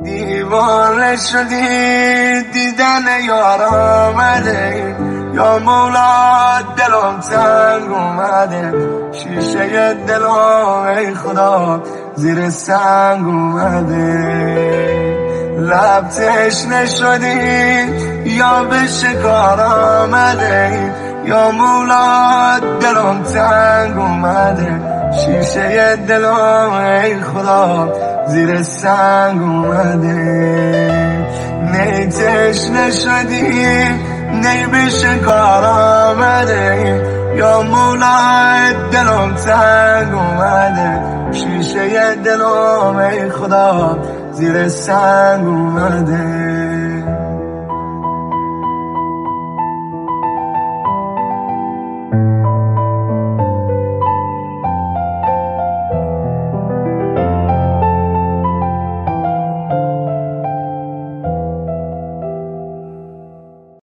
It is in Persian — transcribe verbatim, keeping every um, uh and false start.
دیوانه شدی دیدن یار آمده، یا مولا دلم تنگ اومده، شیشه دلم ای خدا زیر سنگ اومده. لب تشنه شدی یا به شکار آمده، یا مولا دلم تنگ اومده، شیشه دلم ای خدا زیر سنگ اومده. نی تشنه شدی نی به شکار آمده، یا مولا دلم تنگ اومده، شیشه دلم ای خدا زیر سنگ اومده.